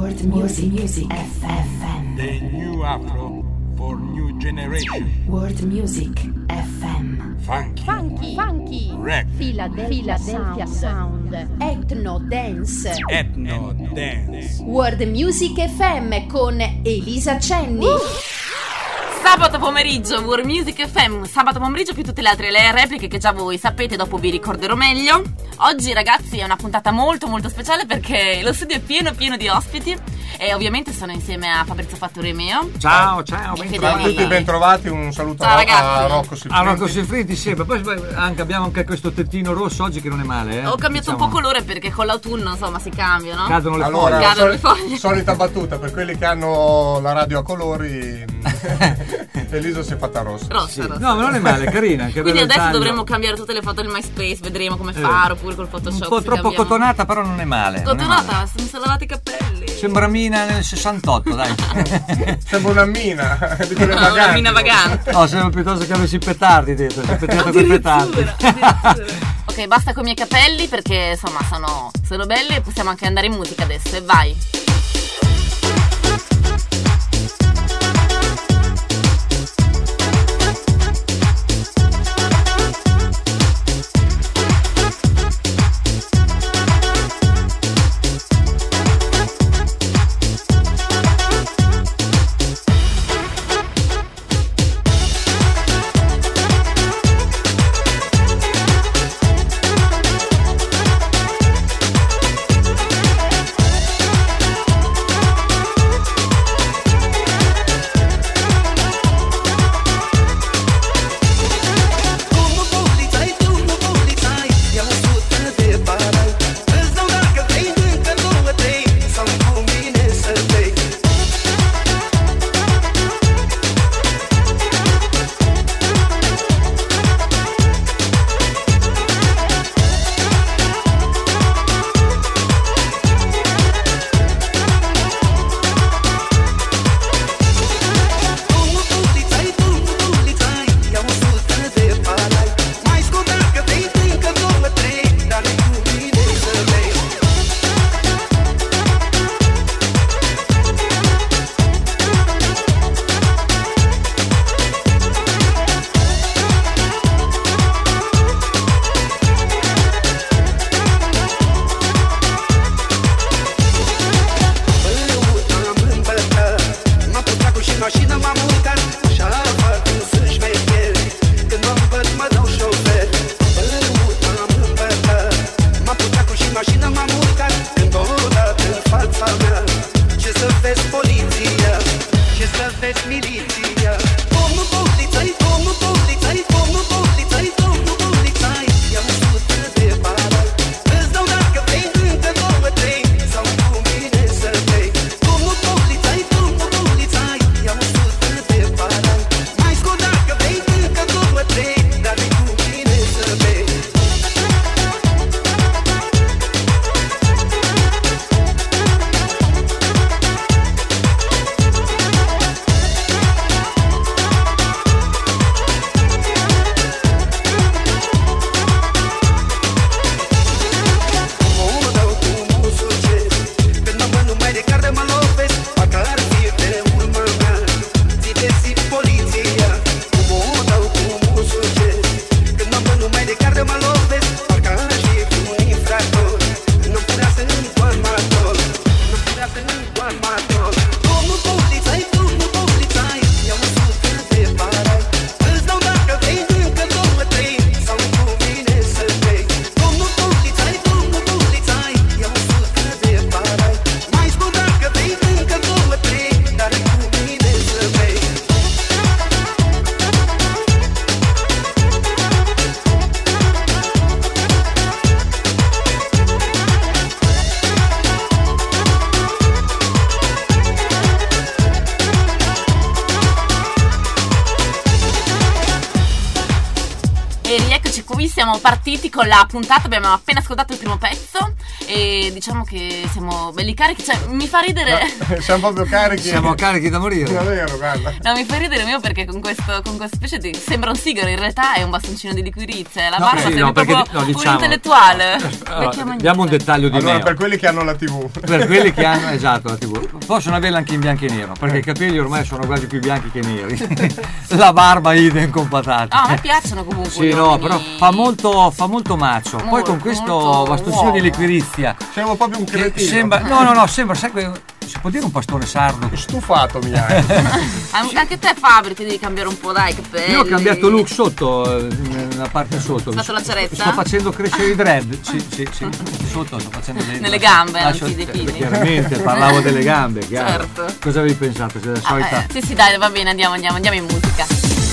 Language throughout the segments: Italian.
World Music FM. The new Afro for new generation. World Music FM. Funky. Rap. Philadelphia Sound. Ethno Dance. World Music FM con Elisa Cenni. Sabato pomeriggio, World Music FM, sabato pomeriggio più tutte le altre le repliche che già voi sapete, dopo vi ricorderò meglio. Oggi ragazzi è una puntata molto speciale perché lo studio è pieno di ospiti e ovviamente sono insieme a Fabrizio Fattore mio. Ciao, bentrovati, un saluto a Rocco Siffredi, sì, ma poi abbiamo anche questo tettino rosso oggi che non è male. Ho cambiato un po' colore perché con l'autunno insomma si cambia, no? Cadono le foglie. Solita battuta per quelli che hanno la radio a colori. Elisa si è fatta rossa. Sì. No, ma non è male, carina. Quindi adesso dovremmo cambiare tutte le foto del MySpace, vedremo come fare, oppure col Photoshop. Un po' troppo cotonata, però non è male. Cotonata, mi sono lavati i capelli. Sembra Mina nel 68, dai. Sembra una mina di quelle vaganti. Una mina vagante. No, sembra piuttosto che avessi petardi dentro. Si è pettato con i petardi. Ok, basta con i miei capelli perché insomma sono belli e possiamo anche andare in musica adesso e vai. eccoci qui, siamo partiti con la puntata, abbiamo appena ascoltato il primo pezzo e diciamo che siamo belli carichi, cioè mi fa ridere. No, siamo proprio carichi. Siamo carichi da morire. Davvero, guarda. No, mi fa ridere mio perché con questa specie di sembra un sigaro, in realtà è un bastoncino di liquirizia, la barba sembra proprio un intellettuale. Allora, diamo un dettaglio di me. Per quelli che hanno la TV. Per quelli che hanno, esatto, la TV. Possono averla anche in bianco e nero, perché i capelli ormai sono quasi più bianchi che neri. La barba idem con patate. No, a me piacciono comunque. Sì, no, però fa molto macio. Poi con questo bastoncino di liquirizia siamo proprio un cretino. Sembra, sembra, sai, si può dire un pastore sardo. Stufato mi hai. Anche te Fabio ti devi cambiare un po', dai, capelli. Io ho cambiato look sotto, nella parte sotto. Fatto la ceretta? Sto facendo crescere i dread. Sì. Sotto sto facendo nelle gambe, non ti depili. Chiaramente, parlavo delle gambe, chiaro. Certo. Cosa avevi pensato? C'è la solita. Sì, dai, va bene, andiamo in musica.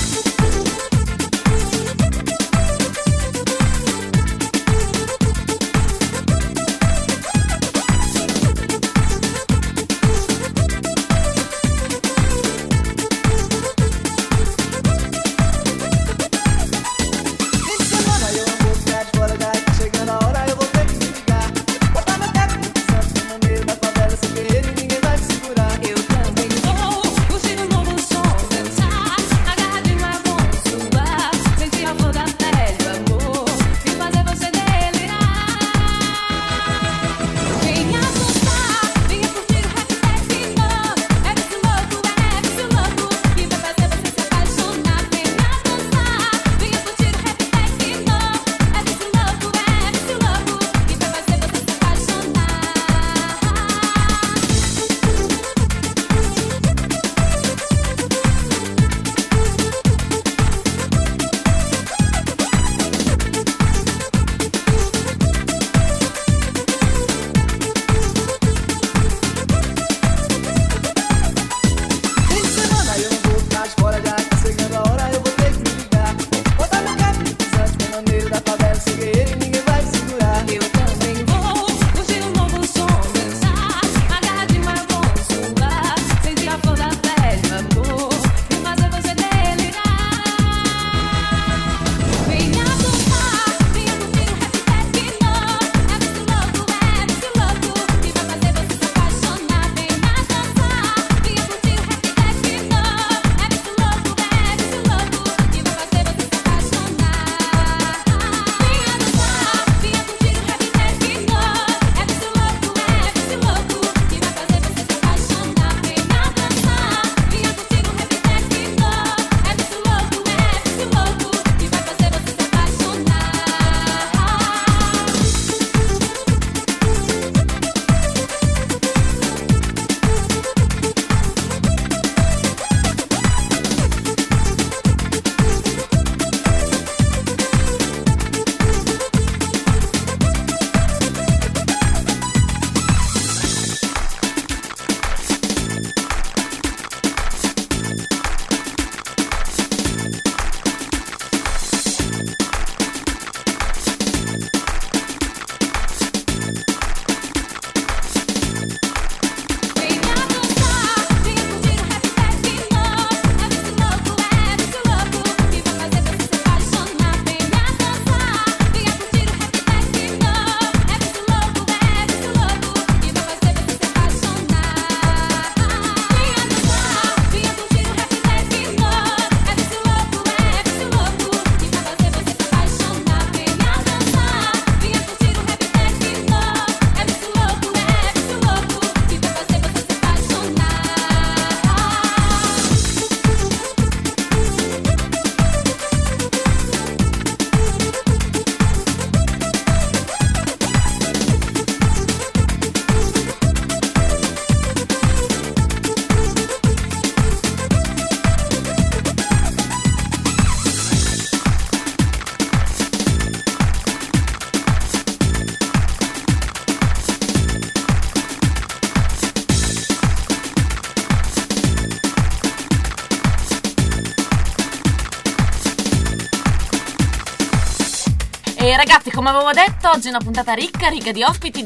E ragazzi, come avevo detto, oggi è una puntata ricca di ospiti,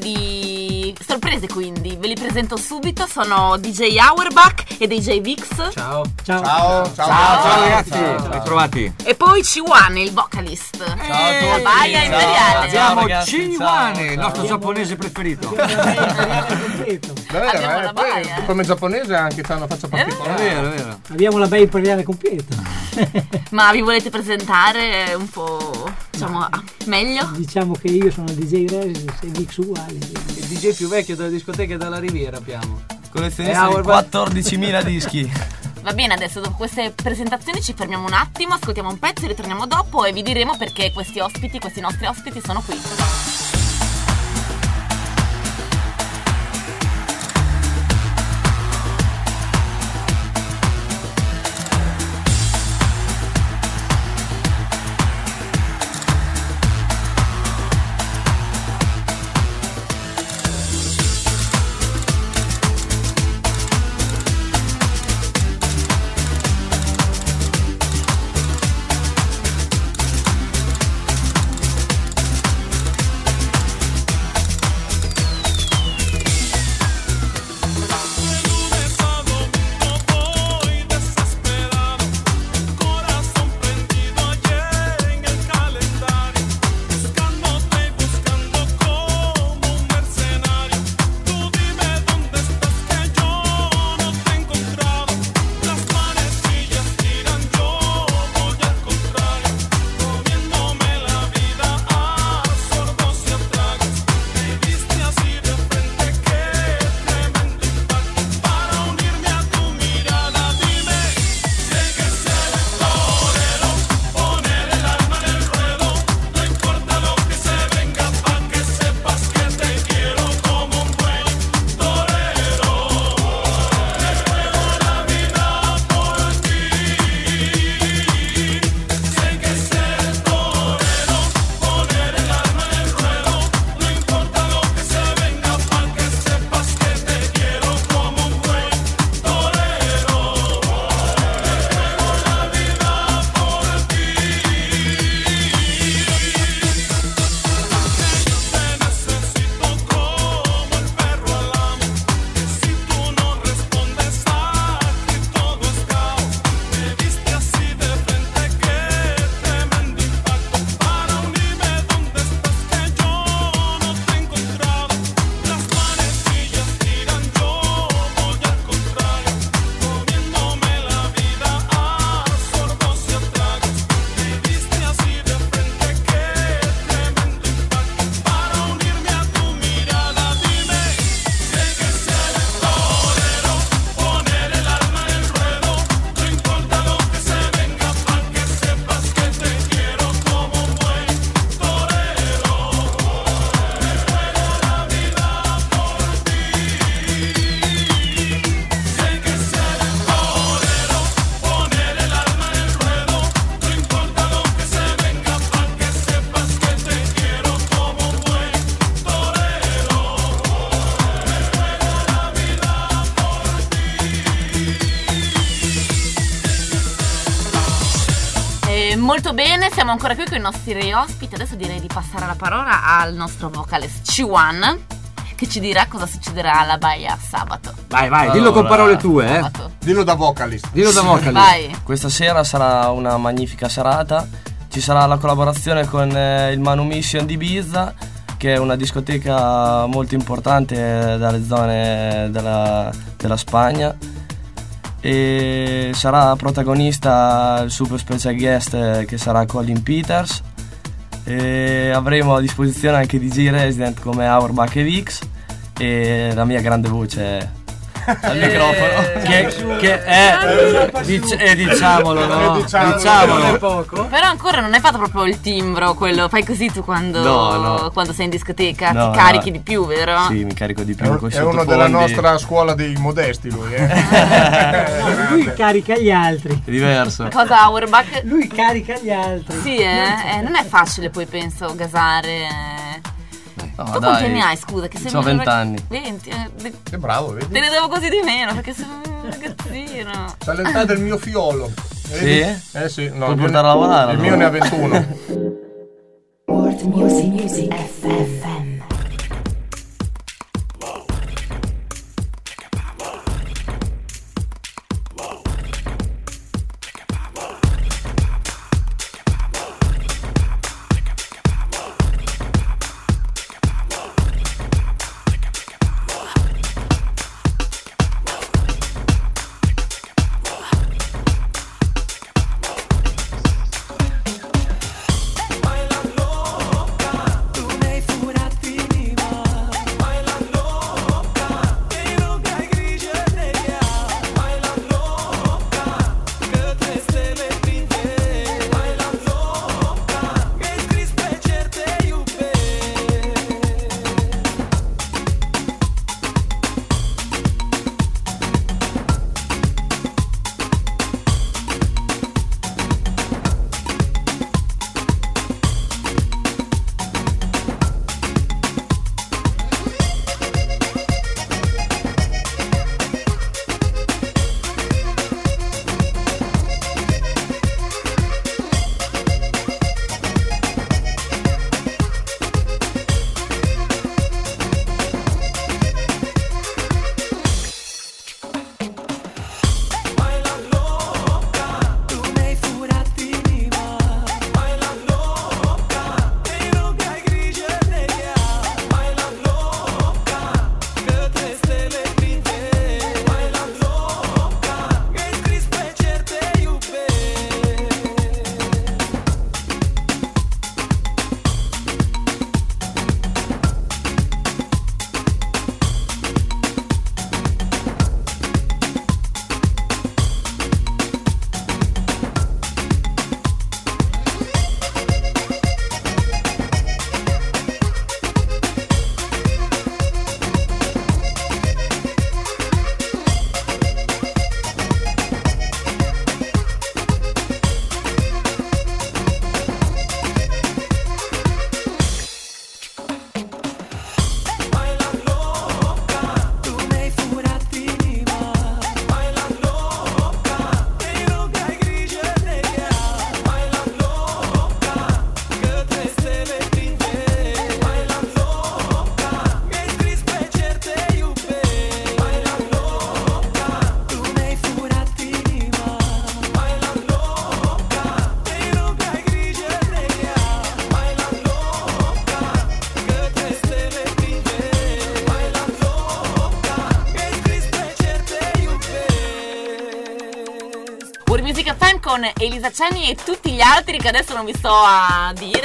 di sorprese, quindi ve li presento subito. Sono DJ Auerbach e DJ Vix. Ciao ragazzi. Ciao. bentrovati. E poi C1, il vocalist. Ciao a tutti. La baia imperiale. Abbiamo C1, il nostro giapponese preferito. Abbiamo la baia. Come giapponese anche c'ha una faccia particolare. È vero. Abbiamo la baia imperiale completa. Ma vi volete presentare un po', diciamo, meglio? Diciamo che io sono DJ Resis e Vix uguali. Il DJ più vecchio delle discoteche della Riviera abbiamo. Collezionista di 14.000 dischi. Va bene, adesso dopo queste presentazioni ci fermiamo un attimo, ascoltiamo un pezzo, ritorniamo dopo e vi diremo perché questi nostri ospiti sono qui. Molto bene, siamo ancora qui con i nostri ospiti. Adesso direi di passare la parola al nostro vocalist C1, che ci dirà cosa succederà alla Baia sabato. Vai, dillo con parole tue, Sabato. Dillo da vocalist. Vai. Questa sera sarà una magnifica serata. Ci sarà la collaborazione con il Manumission di Ibiza, che è una discoteca molto importante dalle zone della Spagna. E sarà protagonista il super special guest che sarà Colin Peters, e avremo a disposizione anche DJ Resident come Auerbach e Vix e la mia grande voce al microfono che è diciamolo, no? Diciamolo poco. Però ancora non hai fatto proprio il timbro, quello fai così tu quando sei in discoteca, ti carichi di più, vero? Sì, mi carico di più. È uno della nostra scuola dei modesti lui, lui carica gli altri. È diverso. Cosa Auerbach? Lui carica gli altri. Sì, non è facile poi penso gasare. No, tu quanti anni hai, scusa? Che sei 20 anni. 20. Che bravo, vedi? Te ne devo così di meno perché sei un ragazzino. C'ha l'età del mio fiolo. Vedi? Sì? Sì, no. Puoi portare a lavorare. Il mio ne ha 21. World Music FM. con Elisa Cenni e tutti gli altri che adesso non vi sto a dire.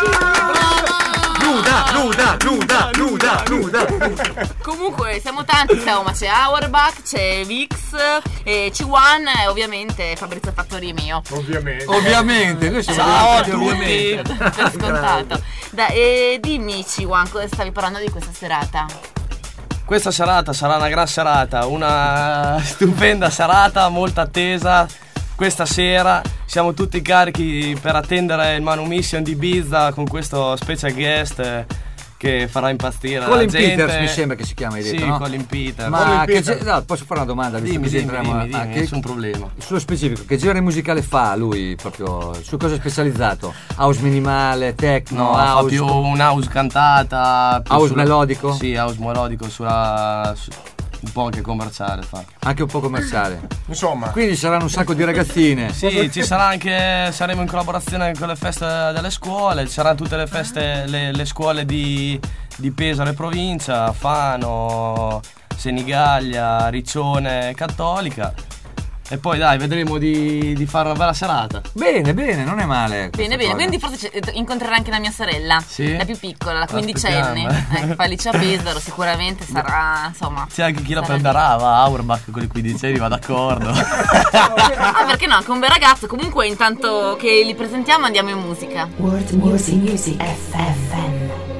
Nuda. Comunque siamo tanti, ma c'è Auerbach, c'è Vix, C1 e ovviamente Fabrizio Fattori mio. Ovviamente, noi siamo ciao a tutti, per scontato. Dimmi C1, cosa stavi parlando di questa serata? Questa serata sarà una gran serata, una stupenda serata, molto attesa. Questa sera siamo tutti carichi per attendere il Manu Mission di Ibiza con questo special guest che farà impazzire Colin la gente. Peters mi sembra che si chiama, hai detto, sì, no? Colin Peters. Ma no, posso fare una domanda? Dimmi, nessun problema. Sullo specifico, che genere musicale fa lui proprio? Su cosa è specializzato? House minimale, techno, house? Fa più un house cantata. House melodico? Sì, house melodico un po' anche commerciale fa. Anche un po' commerciale. Insomma. Quindi saranno un sacco di ragazzine. Sì, ci sarà anche. Saremo in collaborazione con le feste delle scuole. Ci saranno tutte le feste, le scuole di Pesaro e provincia, Fano, Senigallia, Riccione, Cattolica. E poi dai, vedremo di fare una bella serata. Bene, non è male. Bene, quindi forse incontrerai anche la mia sorella, sì? La più piccola, la quindicenne. Fa liceo a Pesaro, sicuramente sarà, insomma. C'è anche chi la prenderà, Auerbach, quelli cui dicevi, va d'accordo. Perché no, anche un bel ragazzo. Comunque, intanto che li presentiamo, andiamo in musica. World Music FM.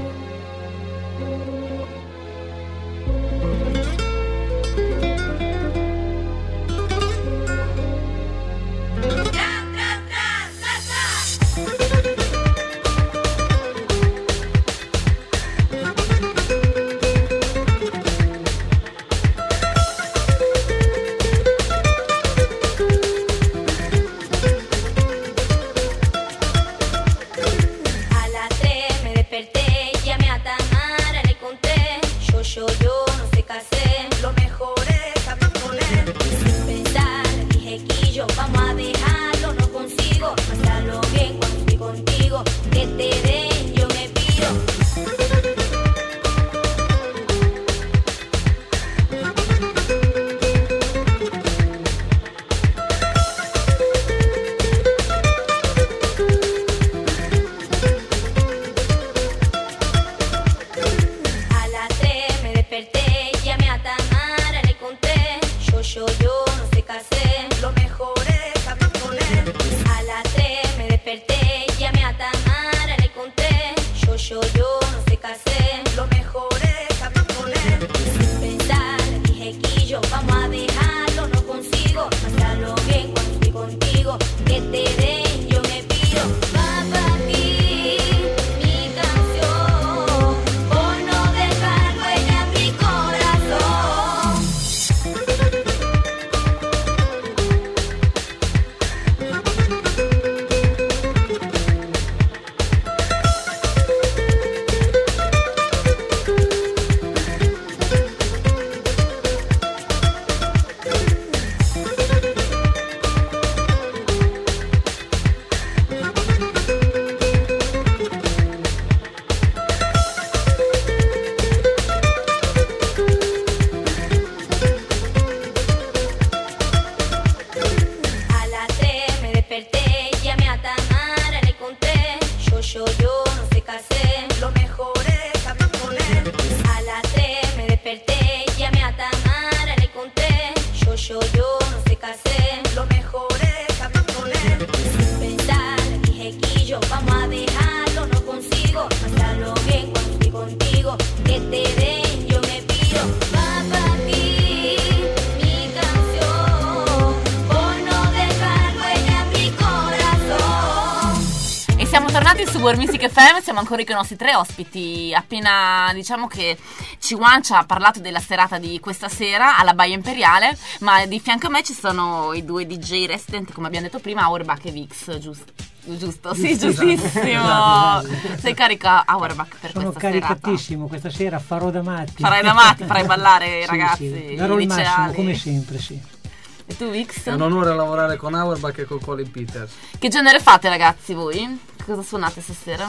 World Music FM, siamo ancora con i nostri tre ospiti. Appena diciamo che C1 ci ha parlato della serata di questa sera alla Baia Imperiale, ma di fianco a me ci sono i due DJ resident, come abbiamo detto prima, Auerbach e Vix, giusto? Sì, giustissimo. Sei carica, Auerbach, per sono questa serata? Sono caricatissimo, questa sera farò da matti. Farai da matti, farai ballare i ragazzi, sì. Darò il massimo, come sempre, sì. E tu, Vix? È un onore lavorare con Auerbach e con Colin Peters. Che genere fate, ragazzi, voi? Cosa suonate stasera?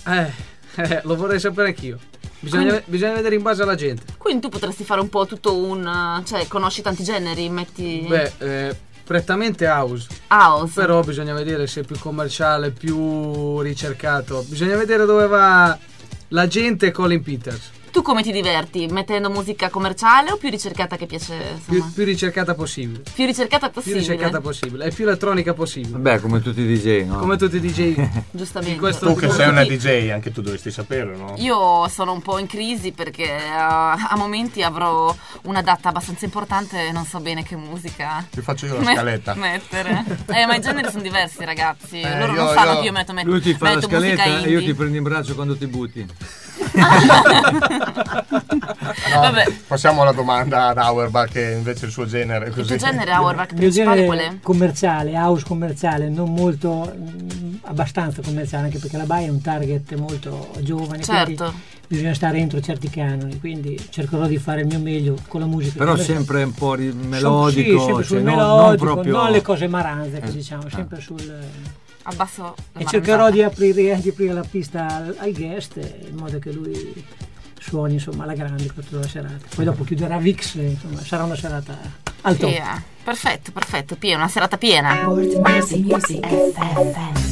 Lo vorrei sapere anch'io. Bisogna vedere in base alla gente. Quindi tu potresti fare un po' tutto cioè, conosci tanti generi, metti... prettamente house. Però bisogna vedere se è più commerciale, più ricercato. Bisogna vedere dove va la gente. Colin Peters. Tu come ti diverti? Mettendo musica commerciale o più ricercata che piace? Più ricercata possibile. Più ricercata possibile? Più ricercata possibile. E più elettronica possibile. Beh, come tutti i DJ, no? Come tutti i DJ. Giustamente. Tu che sei una DJ, anche tu dovresti sapere, no? Io sono un po' in crisi perché a momenti avrò una data abbastanza importante e non so bene che musica. Ti faccio io la scaletta. Mettere. Ma i generi sono diversi, ragazzi. Loro non sanno che io metto Lui ti fa la scaletta e io ti prendo in braccio quando ti butti. No, vabbè. Passiamo alla domanda ad Auerbach, che invece il suo genere è così. Il tuo genere, Auerbach, il mio genere qual è? Commerciale, house commerciale, non molto, abbastanza commerciale, anche perché la Baia è un target molto giovane, certo. Bisogna stare entro certi canoni, quindi cercherò di fare il mio meglio con la musica. Però sempre un po' melodico, sì, sempre sul melodico, non proprio... non le cose maranze, che diciamo, sempre sul... Abbasso e cercherò di aprire la pista al guest in modo che lui suoni insomma alla grande per tutta la serata. Poi dopo chiuderà Vix, insomma sarà una serata al top. Yeah. Perfetto, una serata piena. Music FM.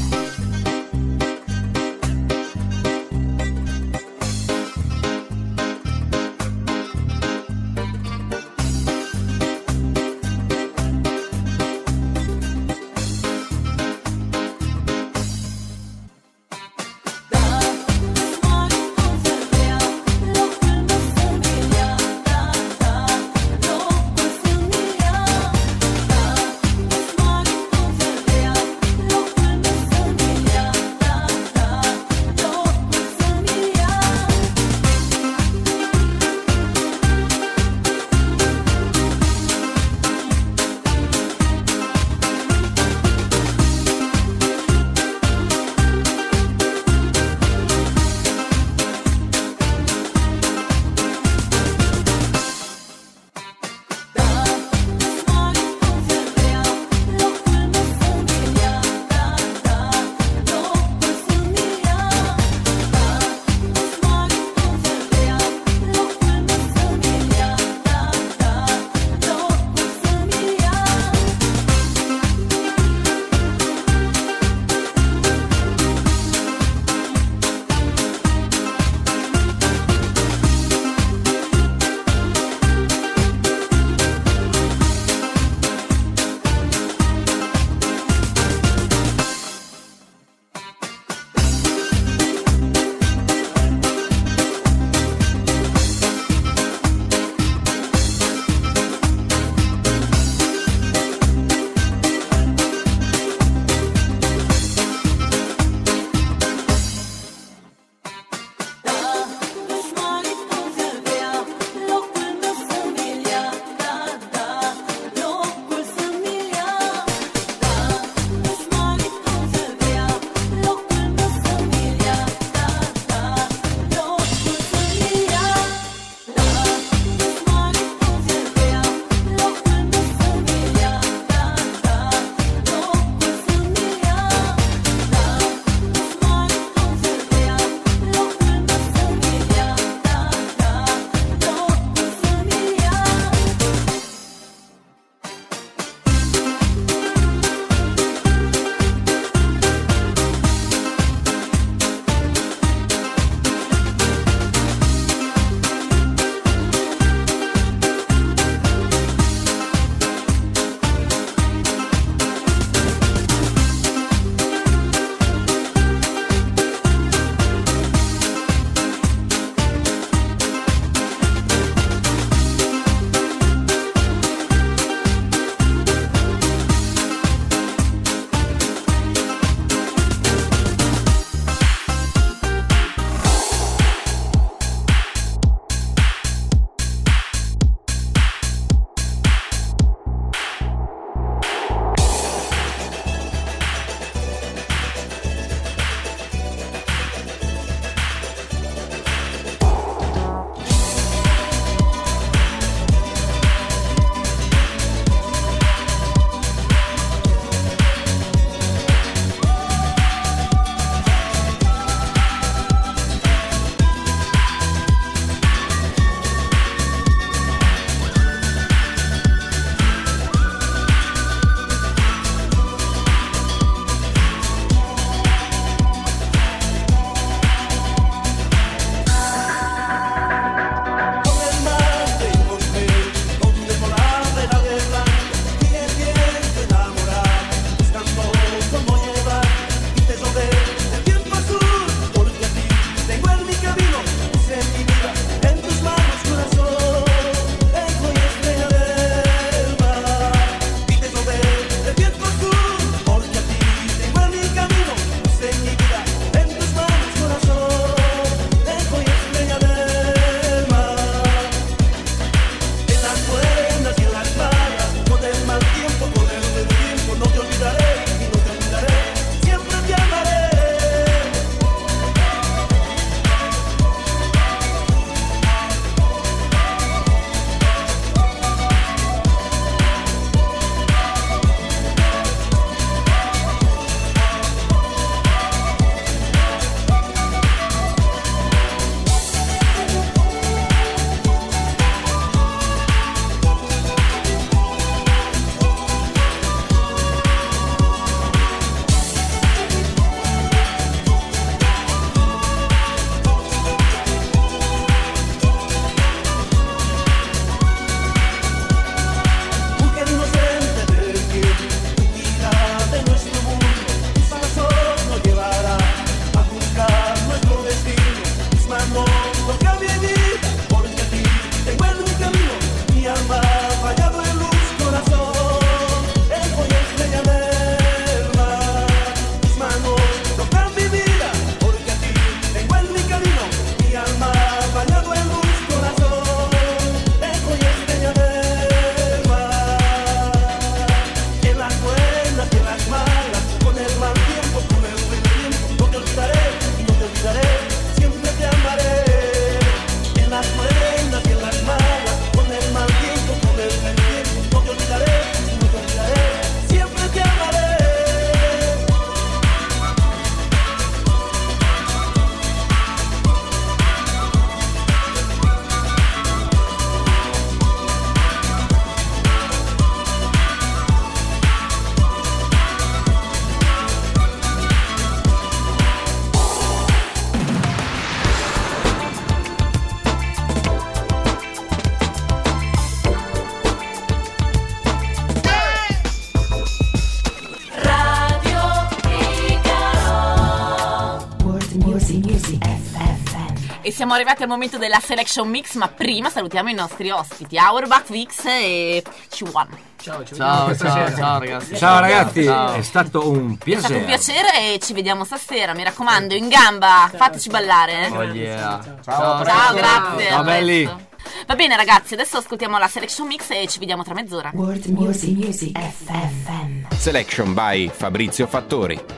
Music FM. E siamo arrivati al momento della Selection Mix, ma prima salutiamo i nostri ospiti, Auerbach, Vix e C1. Ciao ragazzi. Ciao ragazzi, è stato un piacere. È stato un piacere e ci vediamo stasera, mi raccomando, in gamba, fateci ballare. Oh yeah. Ciao, grazie. Ciao belli. Va bene ragazzi, adesso ascoltiamo la Selection Mix e ci vediamo tra mezz'ora. World Music FM. Selection by Fabrizio Fattori.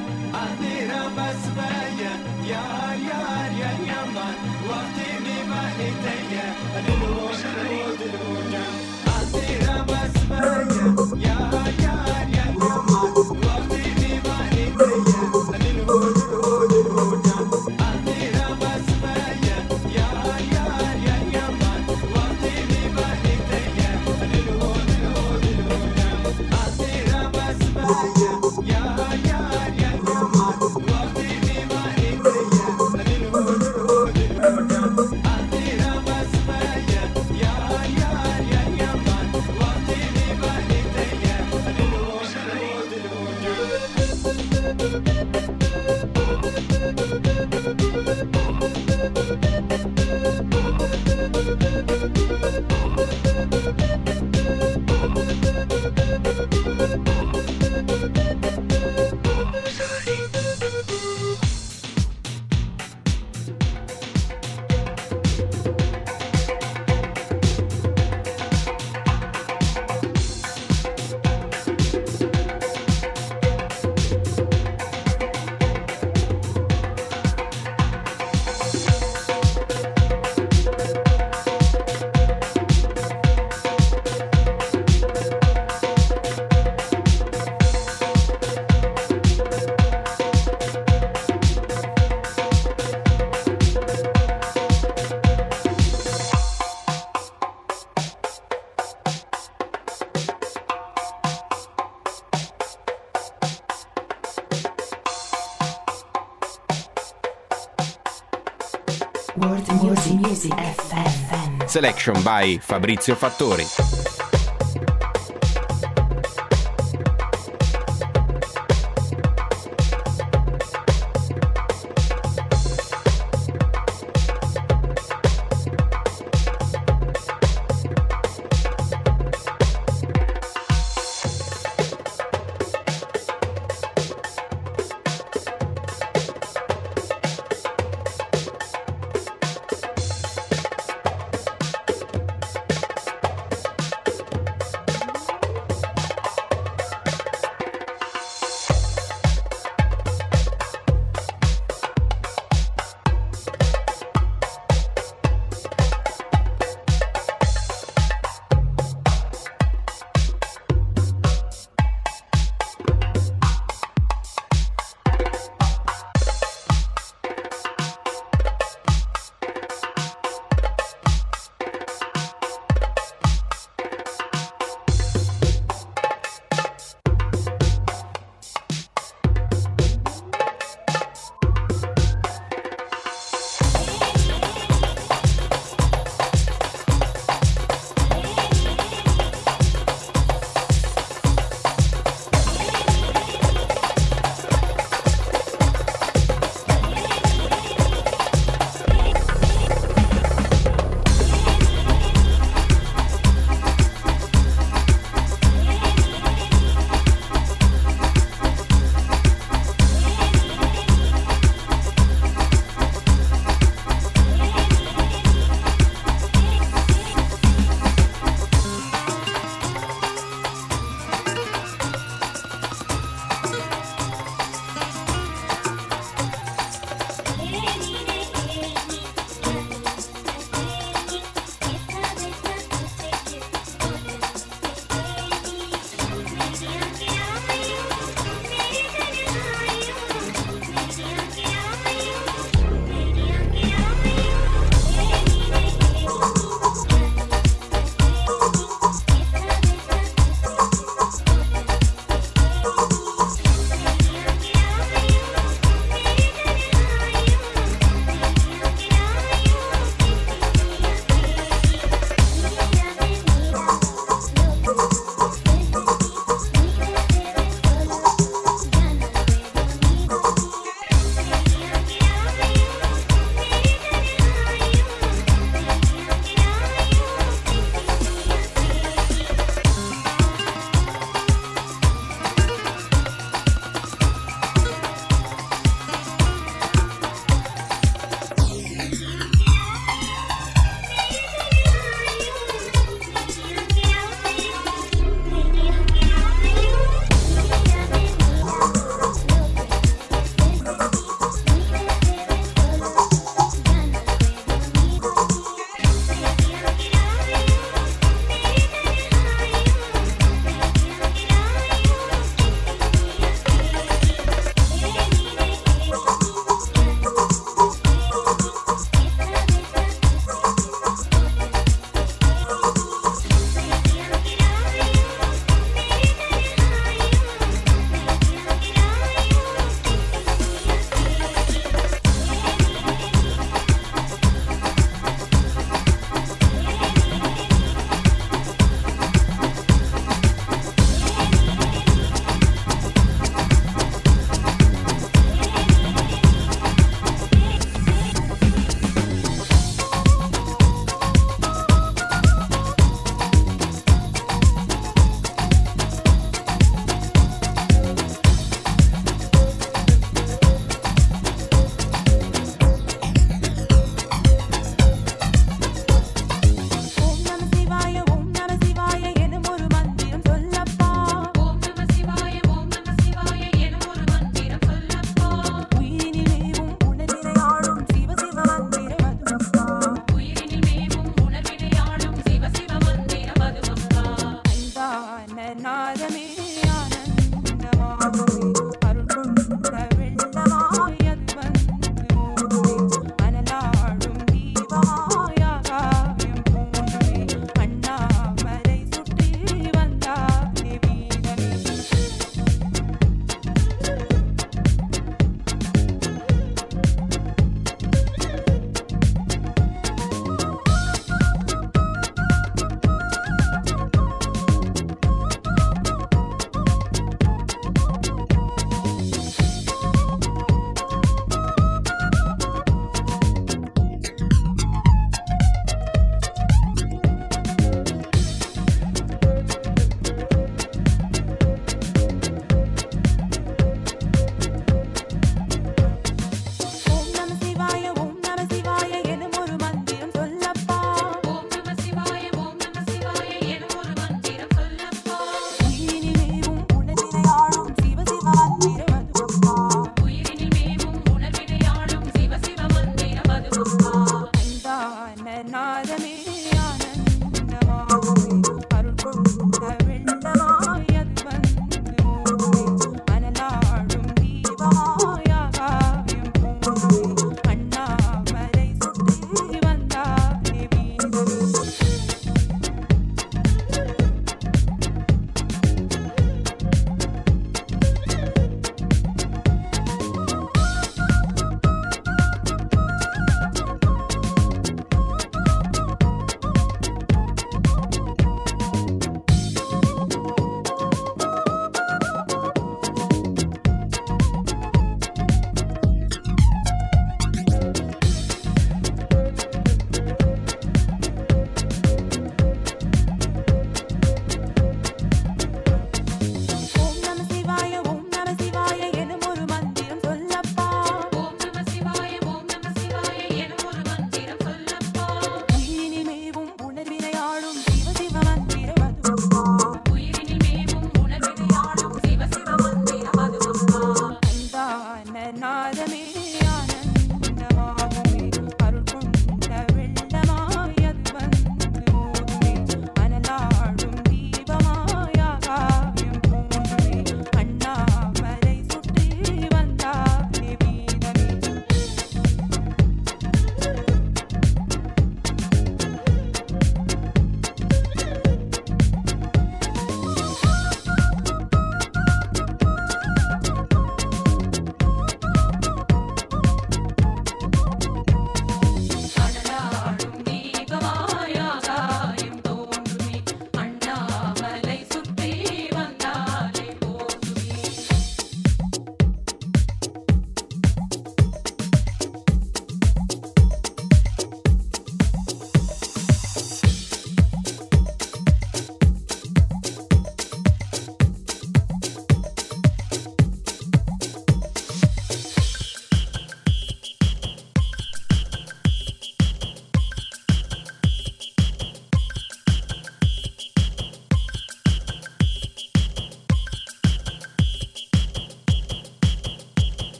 World Music FM. Selection by Fabrizio Fattori.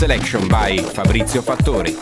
Selection by Fabrizio Fattori.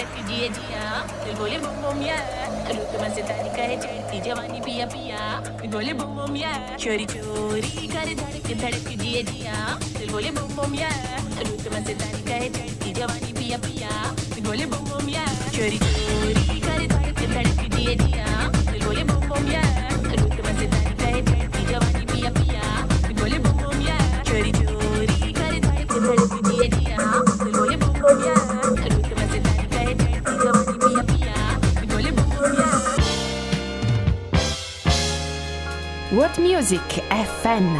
धड़कती है जिया दिल बोले बम बम या रुत में से तरीका है चढ़ती जवानी पिया पिया दिल बोले बम बम या चोरी चोरी कर धड़कती है जिया दिल बोले बम बम या रुत में से तरीका है चढ़ती जवानी पिया पिया दिल बोले बम बम या चोरी चोरी कर धड़कती है जिया दिल बोले बम बम या रुत में से तरीका है चढ़ती जवानी पिया पिया दिल बोले बम बम या चोरी चोरी कर धड़कती है जिया दिल बोले बम बम या रुत में से तरीका है चढ़ती जवानी पिया पिया दिल बोले बम बम या What Music FM.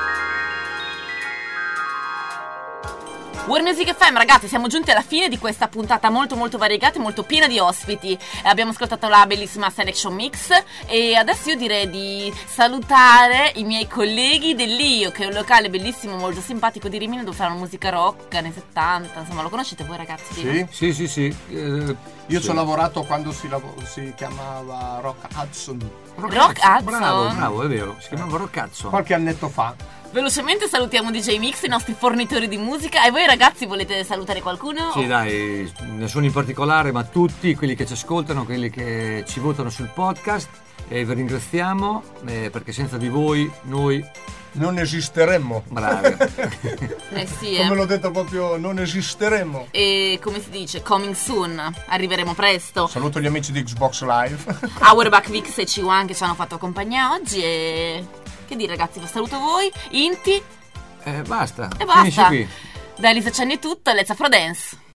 World Music FM, ragazzi, siamo giunti alla fine di questa puntata molto molto variegata e molto piena di ospiti. Abbiamo ascoltato la bellissima Selection Mix e adesso io direi di salutare i miei colleghi dell'Io, che è un locale bellissimo, molto simpatico di Rimini, dove fanno musica rock anni 70, insomma, lo conoscete voi ragazzi? Sì. Io ci ho lavorato quando si chiamava Rock Hudson. Rock Hudson? Bravo, è vero, si chiamava Rock Hudson. Qualche annetto fa. Velocemente salutiamo DJ Mix, i nostri fornitori di musica. E voi ragazzi volete salutare qualcuno? Sì, dai, nessuno in particolare, ma tutti quelli che ci ascoltano, quelli che ci votano sul podcast. E vi ringraziamo perché senza di voi noi non esisteremmo. Bravi. Sì, come l'ho detto proprio, non esisteremmo. E come si dice, coming soon, arriveremo presto. Saluto gli amici di Xbox Live, Auerbach, Vix e C1 che ci hanno fatto compagnia oggi. E che dire ragazzi, vi saluto voi. Inti basta. E basta. Finisci qui. Da Elisa Cenni è tutto, let's Afro Dance.